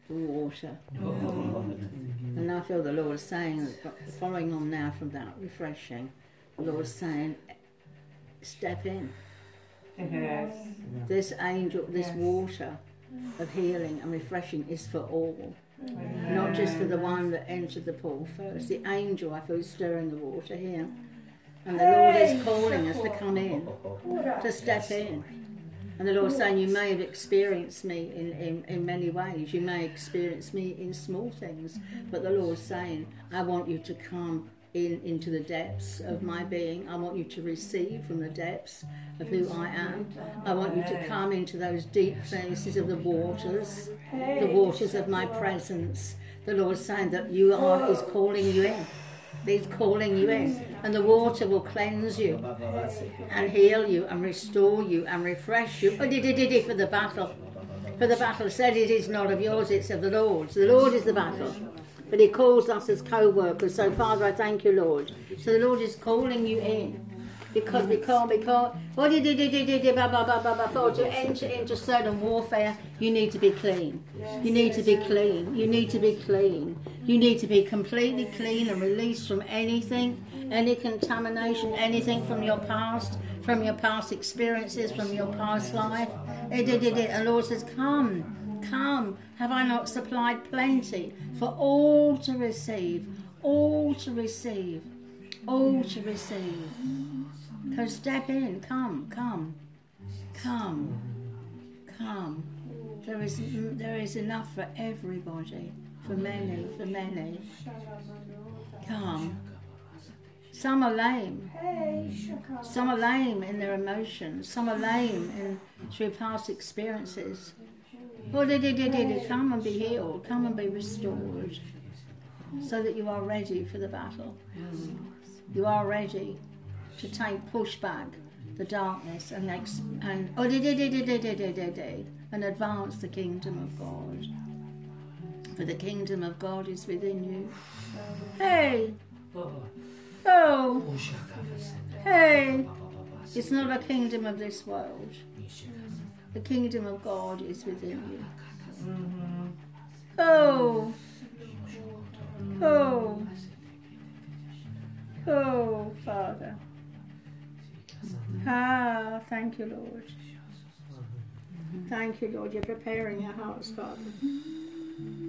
the water. And I feel the Lord saying, following on now from that, refreshing, the Lord saying, step in. Yes. This angel, this water of healing and refreshing is for all. Not just for the one that entered the pool first. The angel, I feel, is stirring the water here. And the Lord is calling us to come in, to step in. And the Lord's saying, you may have experienced me in many ways. You may experience me in small things. But the Lord's saying, I want you to come into the depths of my being. I want you to receive from the depths of who I am. I want you to come into those deep places of the waters of my presence. The Lord's saying that is calling you in. He's calling you in, and the water will cleanse you and heal you and restore you and refresh you. For the battle. For the battle said it is not of yours, it's of the Lord's. The Lord is the battle. But he calls us as co-workers. So Father, I thank you, Lord. So the Lord is calling you in. Because to enter into certain warfare, you need to be clean. You need to be clean. You need to be clean. You need to be completely clean and released from anything, any contamination, anything from your past experiences, from your past life. And the Lord says, come, come. Have I not supplied plenty for all to receive? All to receive. All to receive. So step in, come. There is enough for everybody, for many. Come. Some are lame. Some are lame in their emotions. Some are lame through past experiences. Come and be healed. Come and be restored, so that you are ready for the battle. You are ready to push back the darkness and advance the kingdom of God. For the kingdom of God is within you. Hey! Oh! Hey! It's not a kingdom of this world. The kingdom of God is within you. Oh! Oh! Oh, Father. Ah, thank you, Lord. Thank you, Lord. You're preparing our hearts, Father.